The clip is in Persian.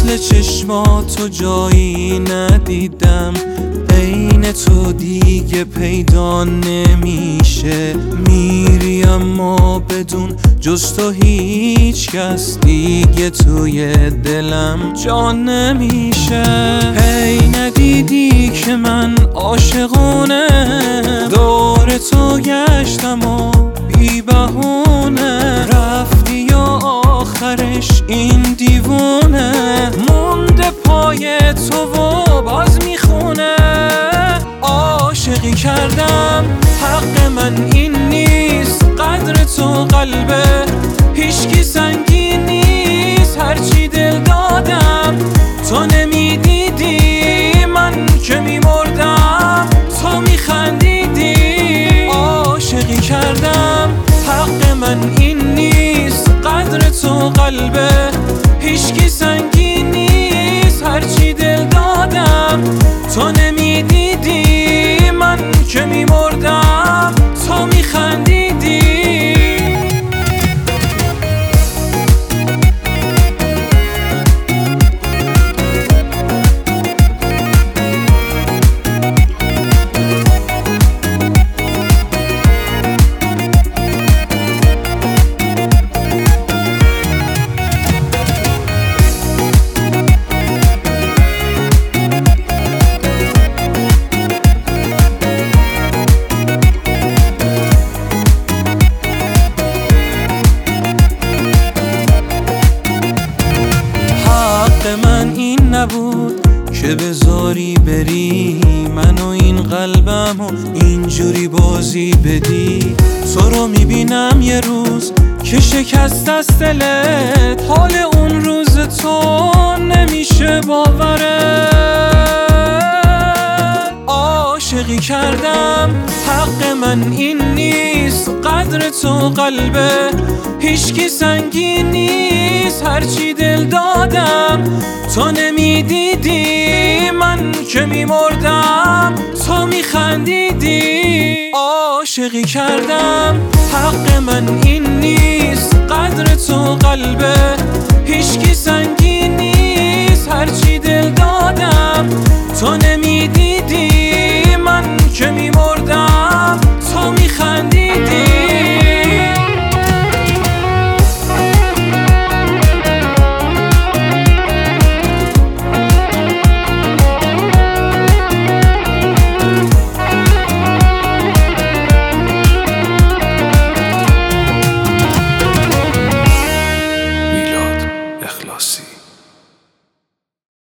مثل چشماتو جایی ندیدم، عین تو دیگه پیدا نمیشه. میری اما بدون جز تو هیچ کس دیگه توی دلم جا نمیشه. هی ندیدی که من عاشقونه، دور تو گشتم و بی بهونه رفتی و آخرش این دیوونه مونده پای تو و باز میخونه. عاشقی کردم حق من این نیست، قدر تو قلبه هیچکی سنگین نیست. هرچی دل دادم تو نمیدیدی، من که میمردم تو میخندیدی. عاشقی کردم حق من این نیست، قدر تو قلبه هیچکی سنگین نیست. هرچی دل دادم تو نمیدیدی، من که میمردم تو میخندیدی. من این نبود که بذاری بری، منو این قلبمو اینجوری بازی بدی. تو رو میبینم یه روز که شکست از دلت، حال اون روز تو نمیشه باوره. عاشقی کردم حق من این نیست، قدر تو قلبه هیچکی سنگین نیست. هرچی دل دادم تو نمیدیدی، من که میمردم تو میخندیدی. عاشقی کردم حق من این نیست، قدر تو قلبه هیچکی سنگین نیست. هرچی دل دادم